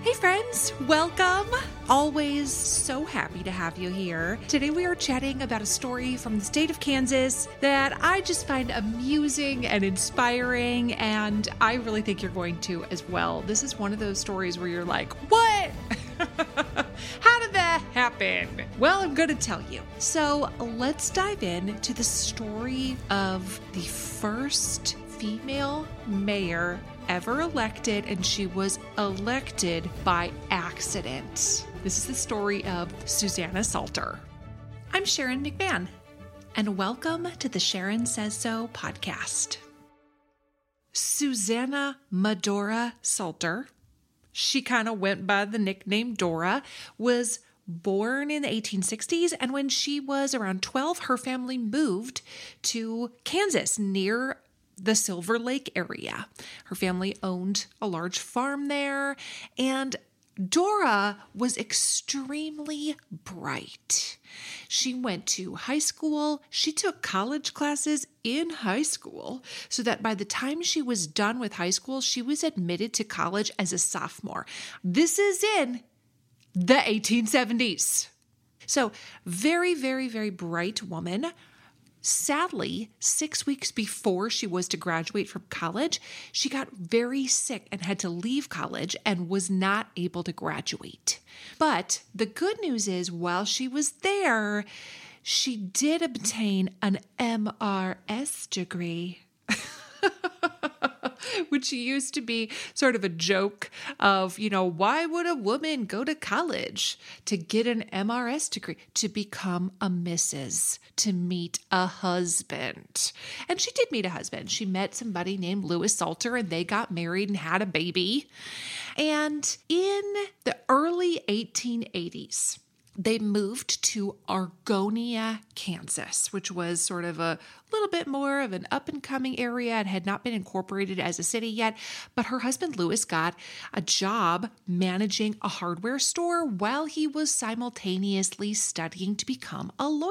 Hey friends, welcome. Always so happy to have you here. Today we are chatting about a story from the state of Kansas that I just find amusing and inspiring, and I really think you're going to as well. This is one of those stories where you're like, what? How did that happen? Well, I'm going to tell you. So let's dive into the story of the first female mayor ever elected, and she was elected by accident. This is the story of Susanna Salter. I'm Sharon McMahon, and welcome to the Sharon Says So podcast. Susanna Medora Salter, she kind of went by the nickname Dora, was born in the 1860s, and when she was around 12, her family moved to Kansas near the Silver Lake area. Her family owned a large farm there, and Dora was extremely bright. She went to high school. She took college classes in high school so that by the time she was done with high school, she was admitted to college as a sophomore. This is in the 1870s. So very, very, very bright woman. Sadly, 6 weeks before she was to graduate from college, she got very sick and had to leave college and was not able to graduate. But the good news is, while she was there, she did obtain an MRS degree. Which used to be sort of a joke of, why would a woman go to college to get an MRS degree? To become a Mrs., to meet a husband. And she did meet a husband. She met somebody named Louis Salter, and they got married and had a baby. And in the early 1880s, they moved to Argonia, Kansas, which was sort of a little bit more of an up-and-coming area. It had not been incorporated as a city yet, but her husband, Louis, got a job managing a hardware store while he was simultaneously studying to become a lawyer.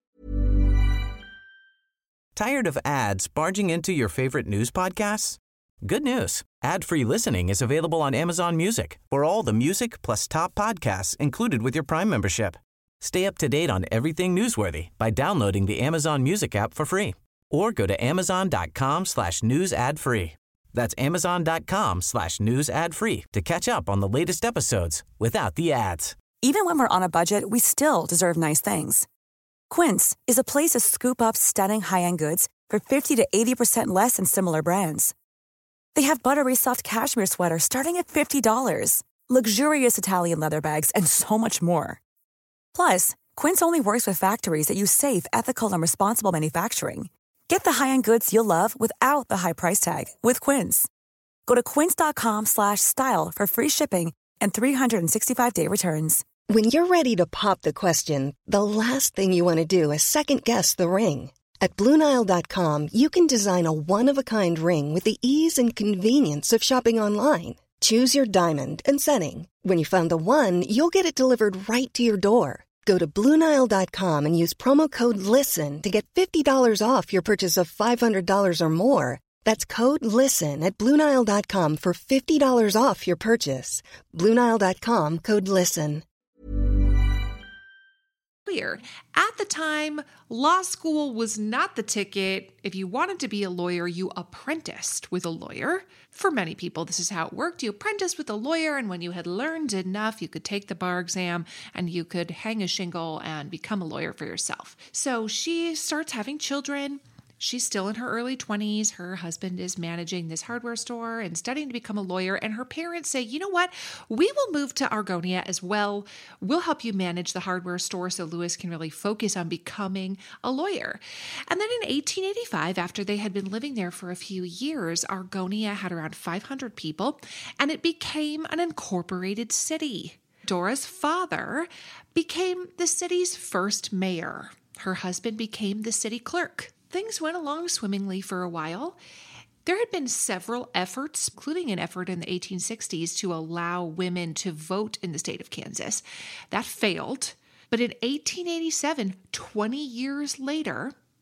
Tired of ads barging into your favorite news podcasts? Good news. Ad-free listening is available on Amazon Music for all the music plus top podcasts included with your Prime membership. Stay up to date on everything newsworthy by downloading the Amazon Music app for free or go to amazon.com/news ad free. That's amazon.com/news ad free to catch up on the latest episodes without the ads. Even when we're on a budget, we still deserve nice things. Quince is a place to scoop up stunning high-end goods for 50 to 80% less than similar brands. They have buttery soft cashmere sweaters starting at $50, luxurious Italian leather bags, and so much more. Plus, Quince only works with factories that use safe, ethical, and responsible manufacturing. Get the high-end goods you'll love without the high price tag with Quince. Go to quince.com/style for free shipping and 365-day returns. When you're ready to pop the question, the last thing you want to do is second-guess the ring. At BlueNile.com, you can design a one-of-a-kind ring with the ease and convenience of shopping online. Choose your diamond and setting. When you find the one, you'll get it delivered right to your door. Go to BlueNile.com and use promo code LISTEN to get $50 off your purchase of $500 or more. That's code LISTEN at BlueNile.com for $50 off your purchase. BlueNile.com, code LISTEN. At the time, law school was not the ticket. If you wanted to be a lawyer, you apprenticed with a lawyer. For many people, this is how it worked. You apprenticed with a lawyer, and when you had learned enough, you could take the bar exam and you could hang a shingle and become a lawyer for yourself. So she starts having children. She's still in her early 20s. Her husband is managing this hardware store and studying to become a lawyer. And her parents say, you know what? We will move to Argonia as well. We'll help you manage the hardware store so Louis can really focus on becoming a lawyer. And then in 1885, after they had been living there for a few years, Argonia had around 500 people, and it became an incorporated city. Dora's father became the city's first mayor. Her husband became the city clerk. Things went along swimmingly for a while. There had been several efforts, including an effort in the 1860s to allow women to vote in the state of Kansas. That failed. But in 1887, 20 years later,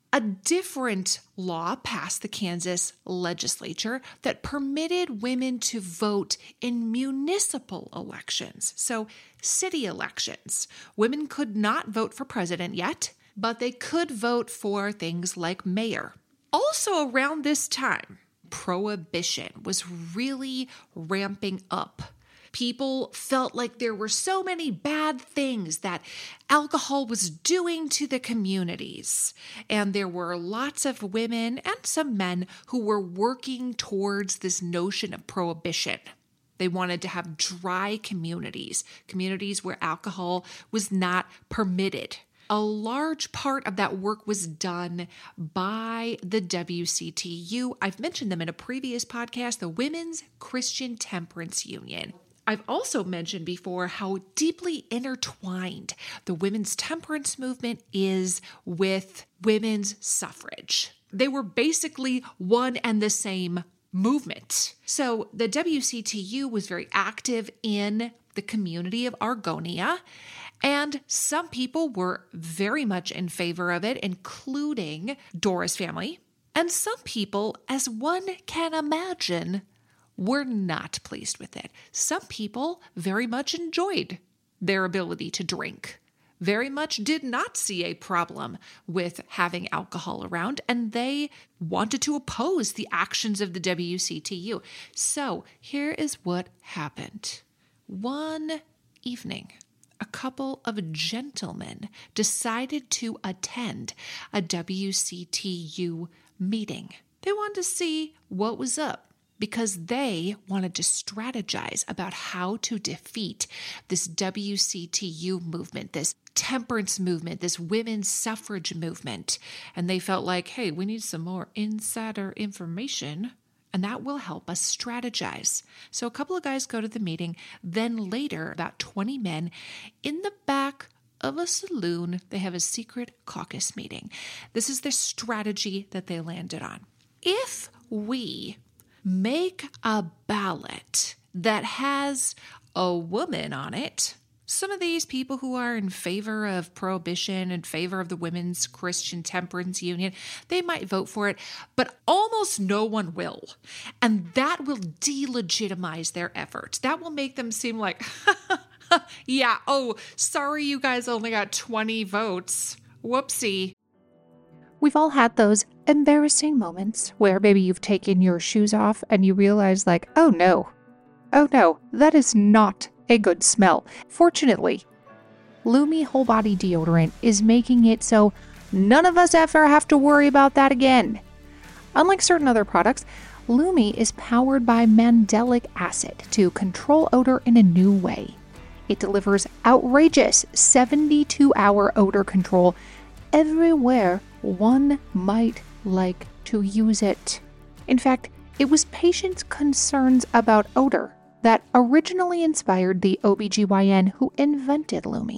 A different law passed the Kansas legislature that permitted women to vote in municipal elections, so city elections. Women could not vote for president yet, but they could vote for things like mayor. Also around this time, prohibition was really ramping up. People felt like there were so many bad things that alcohol was doing to the communities. And there were lots of women and some men who were working towards this notion of prohibition. They wanted to have dry communities, communities where alcohol was not permitted. A large part of that work was done by the WCTU. I've mentioned them in a previous podcast, the Women's Christian Temperance Union. I've also mentioned before how deeply intertwined the women's temperance movement is with women's suffrage. They were basically one and the same movement. So the WCTU was very active in the community of Argonia, and some people were very much in favor of it, including Dora's family. And some people, as one can imagine, were not pleased with it. Some people very much enjoyed their ability to drink, very much did not see a problem with having alcohol around, and they wanted to oppose the actions of the WCTU. So here is what happened. One evening, a couple of gentlemen decided to attend a WCTU meeting. They wanted to see what was up, because they wanted to strategize about how to defeat this WCTU movement, this temperance movement, this women's suffrage movement. And they felt like, hey, we need some more insider information, and that will help us strategize. So a couple of guys go to the meeting. Then later, about 20 men in the back of a saloon, they have a secret caucus meeting. This is the strategy that they landed on. If we make a ballot that has a woman on it, some of these people who are in favor of prohibition, in favor of the Women's Christian Temperance Union, they might vote for it, but almost no one will. And that will delegitimize their efforts. That will make them seem like, yeah, oh, sorry you guys only got 20 votes. Whoopsie. We've all had those embarrassing moments where maybe you've taken your shoes off and you realize like, oh no, that is not a good smell. Fortunately, Lume Whole Body Deodorant is making it so none of us ever have to worry about that again. Unlike certain other products, Lume is powered by mandelic acid to control odor in a new way. It delivers outrageous 72-hour odor control everywhere one might like to use it. In fact, it was patients' concerns about odor that originally inspired the OBGYN who invented Lume.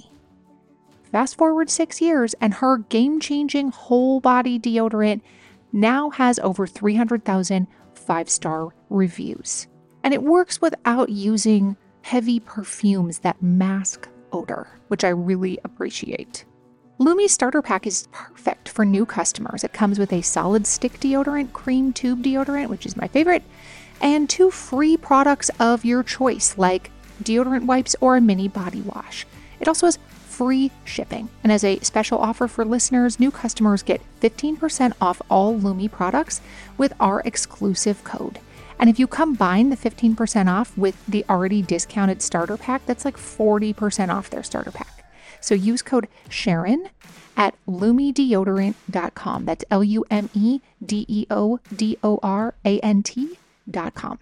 Fast forward 6 years, and her game-changing whole body deodorant now has over 300,000 5-star reviews. And it works without using heavy perfumes that mask odor, which I really appreciate. Lume's starter pack is perfect for new customers. It comes with a solid stick deodorant, cream tube deodorant, which is my favorite, and 2 free products of your choice, like deodorant wipes or a mini body wash. It also has free shipping. And as a special offer for listeners, new customers get 15% off all Lume products with our exclusive code. And if you combine the 15% off with the already discounted starter pack, that's like 40% off their starter pack. So use code Sharon at LumeDeodorant.com. That's LumeDeodorant.com.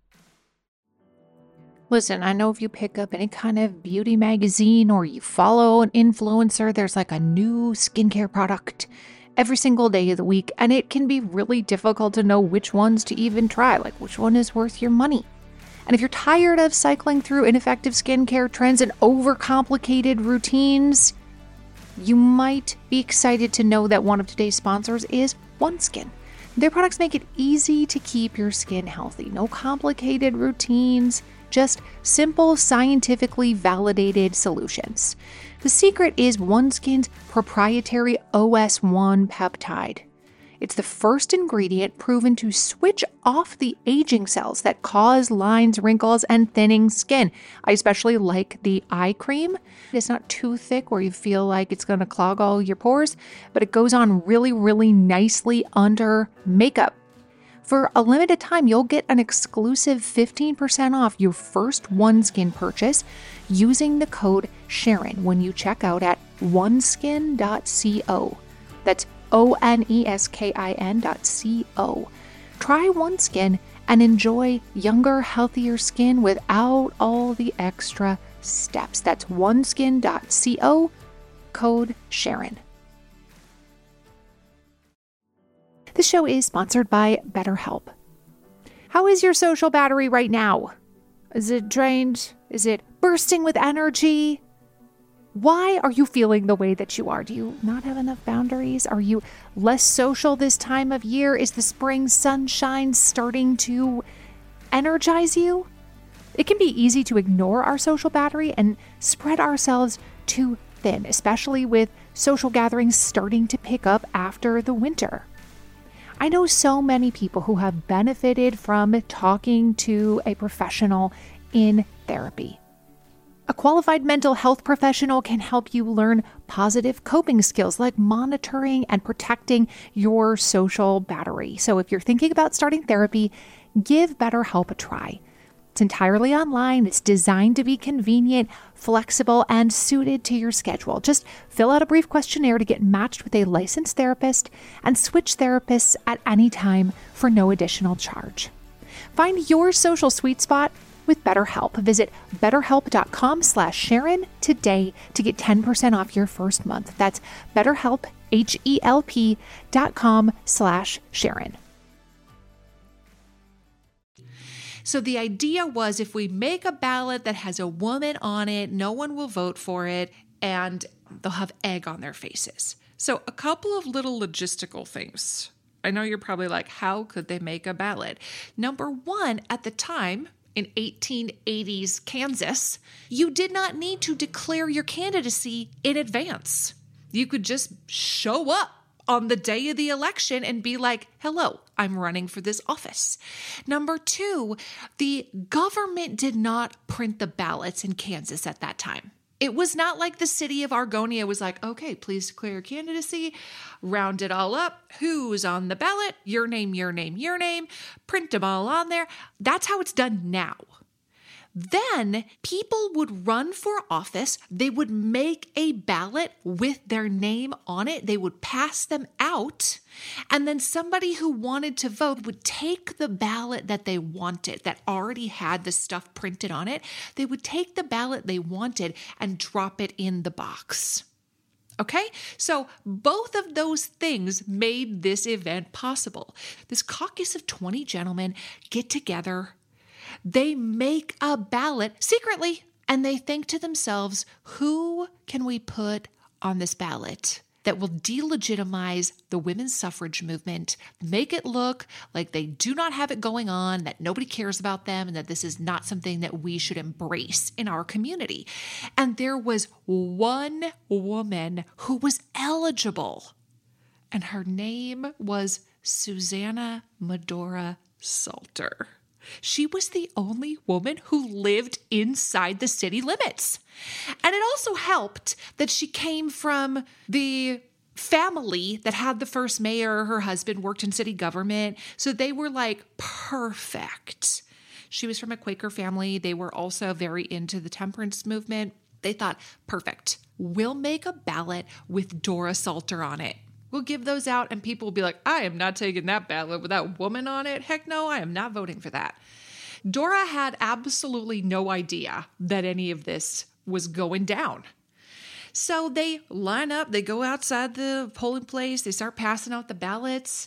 Listen, I know if you pick up any kind of beauty magazine or you follow an influencer, there's like a new skincare product every single day of the week, and it can be really difficult to know which ones to even try, like which one is worth your money. And if you're tired of cycling through ineffective skincare trends and overcomplicated routines, you might be excited to know that one of today's sponsors is OneSkin. Their products make it easy to keep your skin healthy. No complicated routines, just simple, scientifically validated solutions. The secret is OneSkin's proprietary OS1 peptide. It's the first ingredient proven to switch off the aging cells that cause lines, wrinkles, and thinning skin. I especially like the eye cream. It's not too thick where you feel like it's going to clog all your pores, but it goes on really, really nicely under makeup. For a limited time, you'll get an exclusive 15% off your first OneSkin purchase using the code Sharon when you check out at oneskin.co. That's oneskin.co. Try OneSkin and enjoy younger, healthier skin without all the extra steps. That's oneskin.co, code Sharon. The show is sponsored by BetterHelp. How is your social battery right now? Is it drained? Is it bursting with energy? Why are you feeling the way that you are? Do you not have enough boundaries? Are you less social this time of year? Is the spring sunshine starting to energize you? It can be easy to ignore our social battery and spread ourselves too thin, especially with social gatherings starting to pick up after the winter. I know so many people who have benefited from talking to a professional in therapy. A qualified mental health professional can help you learn positive coping skills like monitoring and protecting your social battery. So if you're thinking about starting therapy, give BetterHelp a try. It's entirely online. It's designed to be convenient, flexible, and suited to your schedule. Just fill out a brief questionnaire to get matched with a licensed therapist and switch therapists at any time for no additional charge. Find your social sweet spot with BetterHelp. Visit betterhelp.com/Sharon today to get 10% off your first month. That's BetterHelp, HELP.com/Sharon. So the idea was if we make a ballot that has a woman on it, no one will vote for it, and they'll have egg on their faces. So a couple of little logistical things. I know you're probably like, how could they make a ballot? Number one, at the time, in 1880s Kansas, you did not need to declare your candidacy in advance. You could just show up on the day of the election and be like, hello, I'm running for this office. Number two, the government did not print the ballots in Kansas at that time. It was not like the city of Argonia was like, okay, please declare your candidacy, round it all up. Who's on the ballot? Your name, your name, your name. Print them all on there. That's how it's done now. Then people would run for office. They would make a ballot with their name on it. They would pass them out. And then somebody who wanted to vote would take the ballot that they wanted, that already had the stuff printed on it. They would take the ballot they wanted and drop it in the box. Okay, so both of those things made this event possible. This caucus of 20 gentlemen get together. They make a ballot secretly, and they think to themselves, who can we put on this ballot that will delegitimize the women's suffrage movement, make it look like they do not have it going on, that nobody cares about them, and that this is not something that we should embrace in our community. And there was one woman who was eligible, and her name was Susanna Medora Salter. She was the only woman who lived inside the city limits. And it also helped that she came from the family that had the first mayor. Her husband worked in city government. So they were like perfect. She was from a Quaker family. They were also very into the temperance movement. They thought, perfect. We'll make a ballot with Dora Salter on it. We'll give those out and people will be like, I am not taking that ballot with that woman on it. Heck no, I am not voting for that. Dora had absolutely no idea that any of this was going down. So they line up, they go outside the polling place, they start passing out the ballots,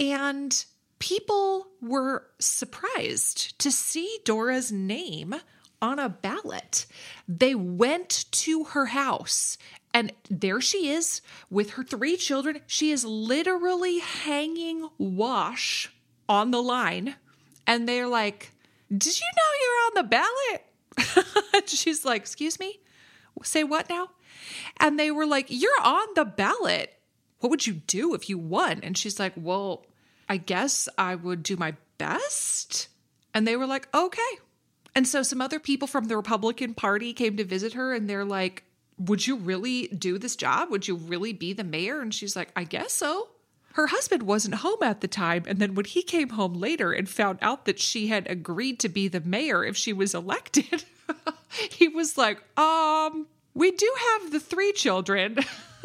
and people were surprised to see Dora's name on a ballot. They went to her house, and there she is with her 3 children. She is literally hanging wash on the line. And they're like, "Did you know you're on the ballot?" She's like, "Excuse me? Say what now?" And they were like, "You're on the ballot. What would you do if you won?" And she's like, "Well, I guess I would do my best." And they were like, "Okay." And so some other people from the Republican Party came to visit her, and they're like, "Would you really do this job? Would you really be the mayor?" And she's like, "I guess so." Her husband wasn't home at the time, and then when he came home later and found out that she had agreed to be the mayor if she was elected, he was like, "We do have the 3 children,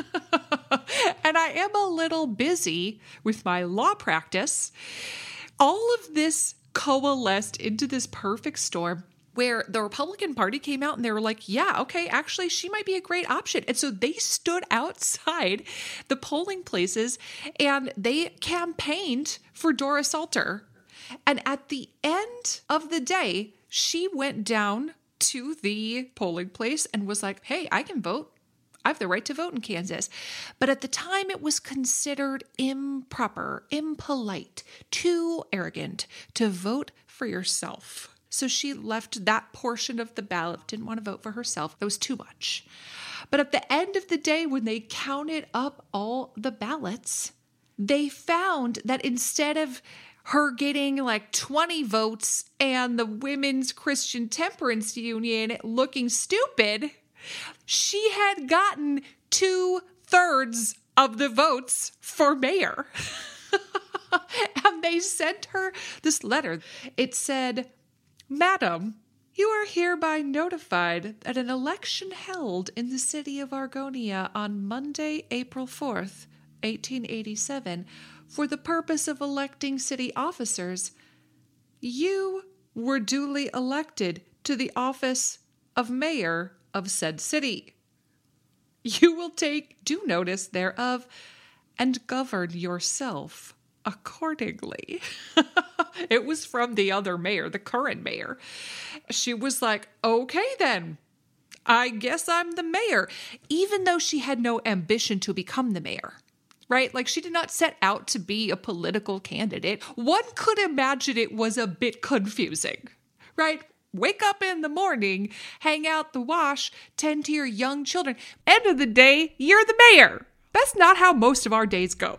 and I am a little busy with my law practice." All of this coalesced into this perfect storm where the Republican Party came out and they were like, "Yeah, okay, actually, she might be a great option." And so they stood outside the polling places and they campaigned for Doris Salter. And at the end of the day, she went down to the polling place and was like, "Hey, I can vote. I have the right to vote in Kansas." But at the time, it was considered improper, impolite, too arrogant to vote for yourself. So she left that portion of the ballot, didn't want to vote for herself. That was too much. But at the end of the day, when they counted up all the ballots, they found that instead of her getting like 20 votes and the Women's Christian Temperance Union looking stupid, she had gotten 2/3 of the votes for mayor. And they sent her this letter. It said, "Madam, you are hereby notified that an election held in the city of Argonia on Monday, April 4th, 1887, for the purpose of electing city officers, you were duly elected to the office of mayor of said city. You will take due notice thereof and govern yourself accordingly." It was from the other mayor, the current mayor. She was like, "Okay then, I guess I'm the mayor," even though she had no ambition to become the mayor, right? Like, she did not set out to be a political candidate. One could imagine it was a bit confusing, right? Wake up in the morning, hang out the wash, tend to your young children. End of the day, you're the mayor. That's not how most of our days go.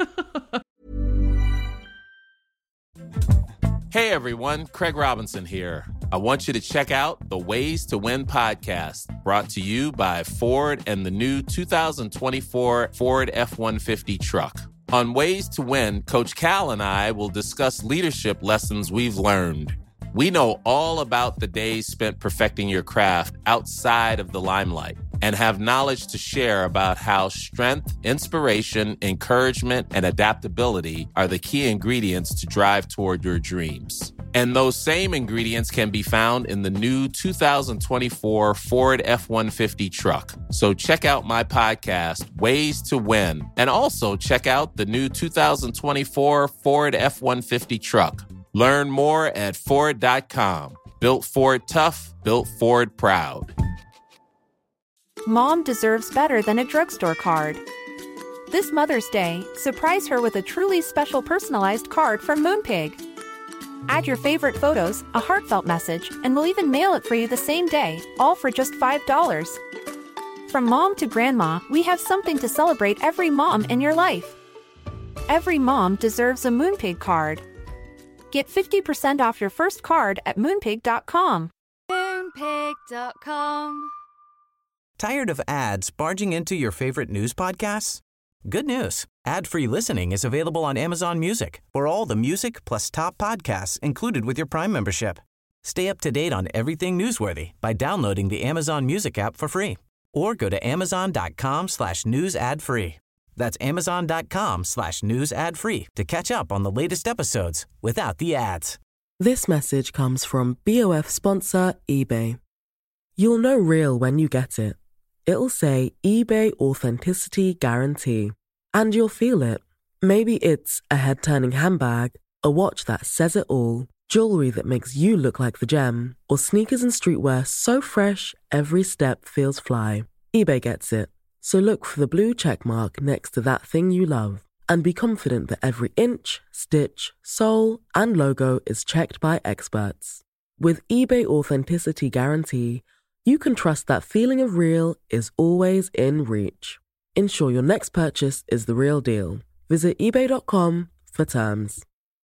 Hey everyone, Craig Robinson here. I want you to check out the Ways to Win podcast, brought to you by Ford and the new 2024 Ford F-150 truck. On Ways to Win, Coach Cal and I will discuss leadership lessons we've learned. We know all about the days spent perfecting your craft outside of the limelight and have knowledge to share about how strength, inspiration, encouragement, and adaptability are the key ingredients to drive toward your dreams. And those same ingredients can be found in the new 2024 Ford F-150 truck. So check out my podcast, Ways to Win, and also check out the new 2024 Ford F-150 truck. Learn more at Ford.com. Built Ford tough, built Ford proud. Mom deserves better than a drugstore card. This Mother's Day, surprise her with a truly special personalized card from Moonpig. Add your favorite photos, a heartfelt message, and we'll even mail it for you the same day, all for just $5. From mom to grandma, we have something to celebrate every mom in your life. Every mom deserves a Moonpig card. Get 50% off your first card at Moonpig.com. Moonpig.com. Tired of ads barging into your favorite news podcasts? Good news. Ad-free listening is available on Amazon Music for all the music plus top podcasts included with your Prime membership. Stay up to date on everything newsworthy by downloading the Amazon Music app for free or go to amazon.com/news ad free. That's amazon.com/news ad free to catch up on the latest episodes without the ads. This message comes from BOF sponsor eBay. You'll know real when you get it. It'll say eBay Authenticity Guarantee. And you'll feel it. Maybe it's a head-turning handbag, a watch that says it all, Jewelry that makes you look like the gem, or sneakers and streetwear so fresh, every step feels fly. eBay gets it. So look for the blue check mark next to that thing you love, and be confident that every inch, stitch, sole, and logo is checked by experts. With eBay Authenticity Guarantee, you can trust that feeling of real is always in reach. Ensure your next purchase is the real deal. Visit ebay.com for terms.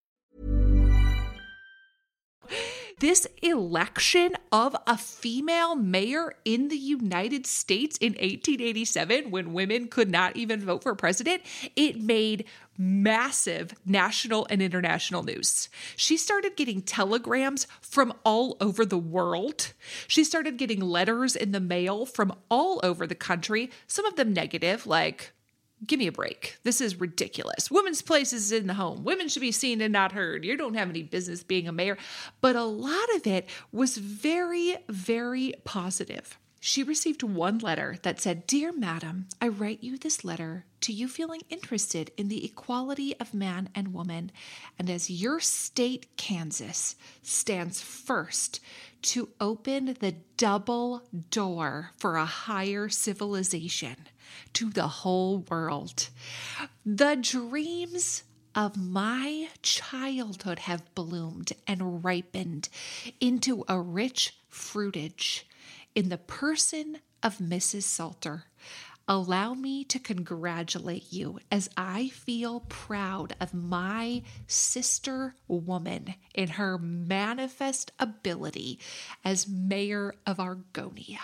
This election of a female mayor in the United States in 1887, when women could not even vote for president, it made massive national and international news. She started getting telegrams from all over the world. She started getting letters in the mail from all over the country, some of them negative, like, give me a break. This is ridiculous. Women's place is in the home. Women should be seen and not heard. You don't have any business being a mayor. But a lot of it was very, very positive. She received one letter that said, "Dear Madam, I write you this letter to you feeling interested in the equality of man and woman, and as your state, Kansas, stands first to open the double door for a higher civilization to the whole world. The dreams of my childhood have bloomed and ripened into a rich fruitage in the person of Mrs. Salter. Allow me to congratulate you as I feel proud of my sister woman in her manifest ability as mayor of Argonia.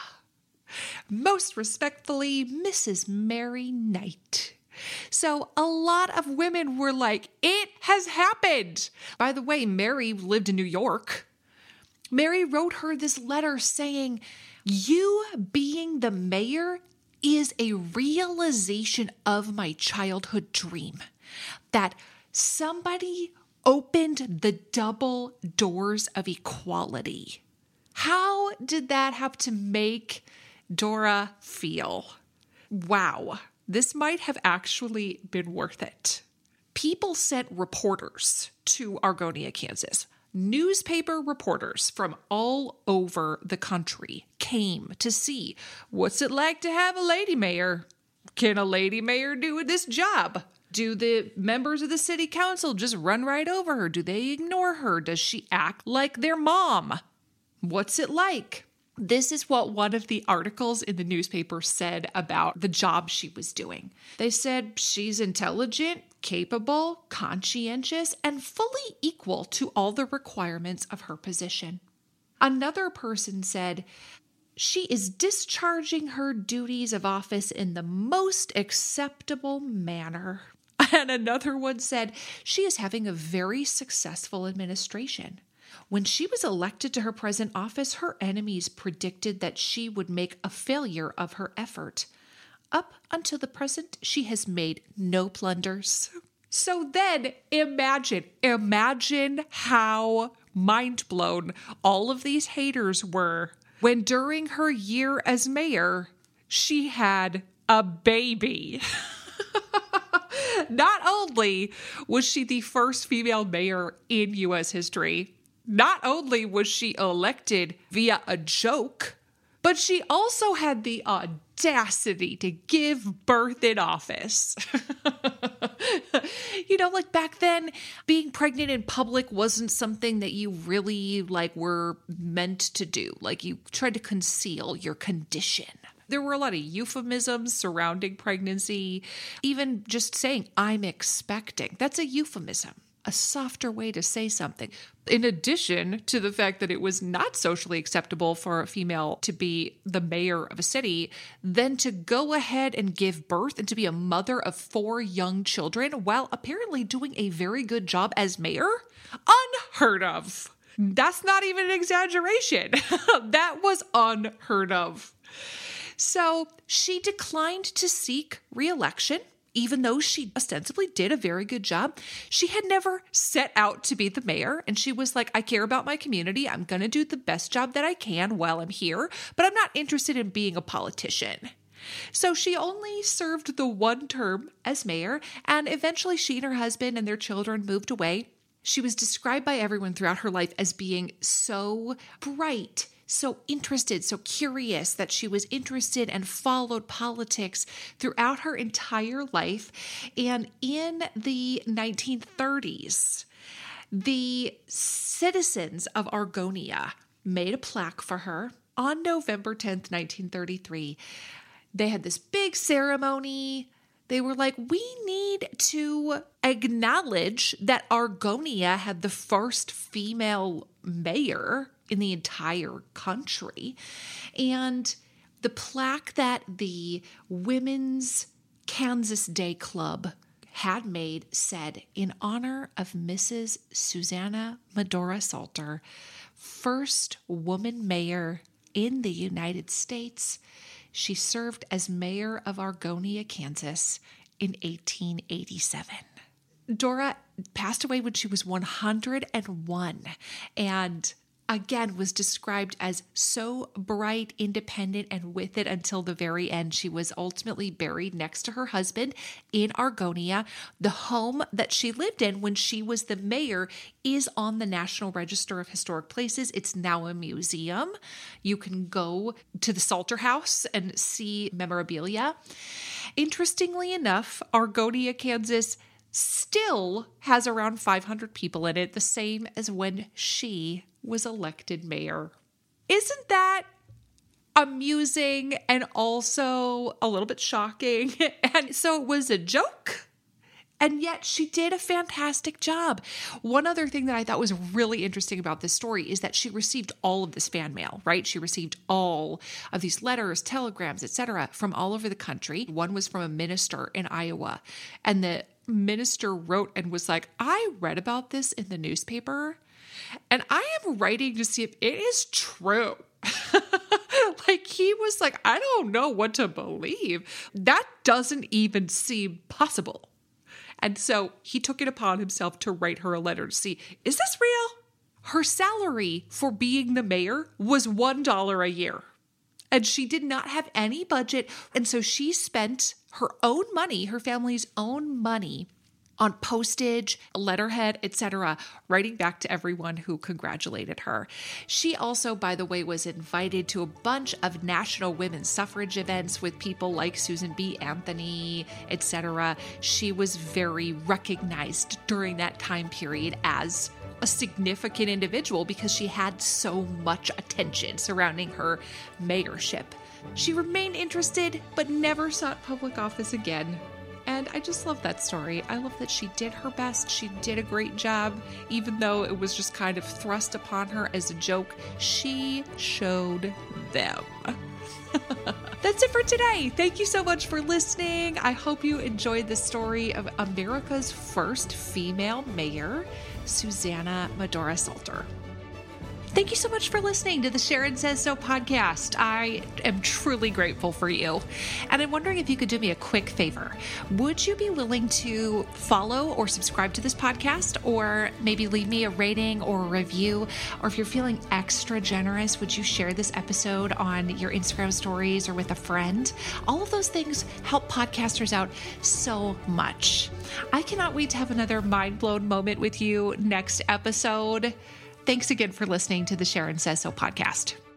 Most respectfully, Mrs. Mary Knight." So a lot of women were like, it has happened. By the way, Mary lived in New York. Mary wrote her this letter saying, "You being the mayor is a realization of my childhood dream, that somebody opened the double doors of equality." How did that have to make Dora feel? Wow, this might have actually been worth it. People sent reporters to Argonia, Kansas. Newspaper reporters from all over the country came to see, what's it like to have a lady mayor? Can a lady mayor do this job? Do the members of the city council just run right over her? Do they ignore her? Does she act like their mom? What's it like? This is what one of the articles in the newspaper said about the job she was doing. They said she's intelligent, capable, conscientious, and fully equal to all the requirements of her position. Another person said, she is discharging her duties of office in the most acceptable manner. And another one said, she is having a very successful administration. When she was elected to her present office, her enemies predicted that she would make a failure of her effort. Up until the present, she has made no blunders. So then imagine how mind blown all of these haters were when during her year as mayor, she had a baby. Not only was she the first female mayor in U.S. history, not only was she elected via a joke, but she also had the audacity to give birth in office. You know, like back then, being pregnant in public wasn't something that you really were meant to do. Like you tried to conceal your condition. There were a lot of euphemisms surrounding pregnancy. Even just saying, I'm expecting, that's a euphemism. A softer way to say something. In addition to the fact that it was not socially acceptable for a female to be the mayor of a city, then to go ahead and give birth and to be a mother of 4 young children while apparently doing a very good job as mayor? Unheard of. That's not even an exaggeration. That was unheard of. So she declined to seek re-election. Even though she ostensibly did a very good job, she had never set out to be the mayor. And she was like, I care about my community. I'm going to do the best job that I can while I'm here, but I'm not interested in being a politician. So she only served the one term as mayor, and eventually she and her husband and their children moved away. She was described by everyone throughout her life as being so bright, so interested, so curious, that she was interested and followed politics throughout her entire life. And in the 1930s, the citizens of Argonia made a plaque for her on November 10th, 1933. They had this big ceremony. They were like, we need to acknowledge that Argonia had the first female mayor in the entire country. And the plaque that the Women's Kansas Day Club had made said, in honor of Mrs. Susanna Medora Salter, first woman mayor in the United States. She served as mayor of Argonia, Kansas in 1887. Dora passed away when she was 101 and again was described as so bright, independent, and with it until the very end. She was ultimately buried next to her husband in Argonia. The home that she lived in when she was the mayor is on the National Register of Historic Places. It's now a museum. You can go to the Salter House and see memorabilia. Interestingly enough, Argonia, Kansas still has around 500 people in it, the same as when she was elected mayor. Isn't that amusing and also a little bit shocking? And so it was a joke, and yet she did a fantastic job. One other thing that I thought was really interesting about this story is that she received all of this fan mail, right? She received all of these letters, telegrams, etc., from all over the country. One was from a minister in Iowa, and the minister wrote and was like, I read about this in the newspaper, and I am writing to see if it is true. Like, he was like, I don't know what to believe. That doesn't even seem possible. And so he took it upon himself to write her a letter to see, is this real? Her salary for being the mayor was $1 a year. And she did not have any budget. And so she spent her own money, her family's own money, on postage, letterhead, etc., writing back to everyone who congratulated her. She also, by the way, was invited to a bunch of national women's suffrage events with people like Susan B. Anthony, etc. She was very recognized during that time period as a significant individual because she had so much attention surrounding her mayorship. She remained interested, but never sought public office again. And I just love that story. I love that she did her best. She did a great job, even though it was just kind of thrust upon her as a joke. She showed them. That's it for today. Thank you so much for listening. I hope you enjoyed the story of America's first female mayor, Susanna Medora Salter. Thank you so much for listening to the Sharon Says So podcast. I am truly grateful for you. And I'm wondering if you could do me a quick favor. Would you be willing to follow or subscribe to this podcast, or maybe leave me a rating or a review? Or if you're feeling extra generous, would you share this episode on your Instagram stories or with a friend? All of those things help podcasters out so much. I cannot wait to have another mind-blown moment with you next episode. Thanks again for listening to the Sharon Says So podcast.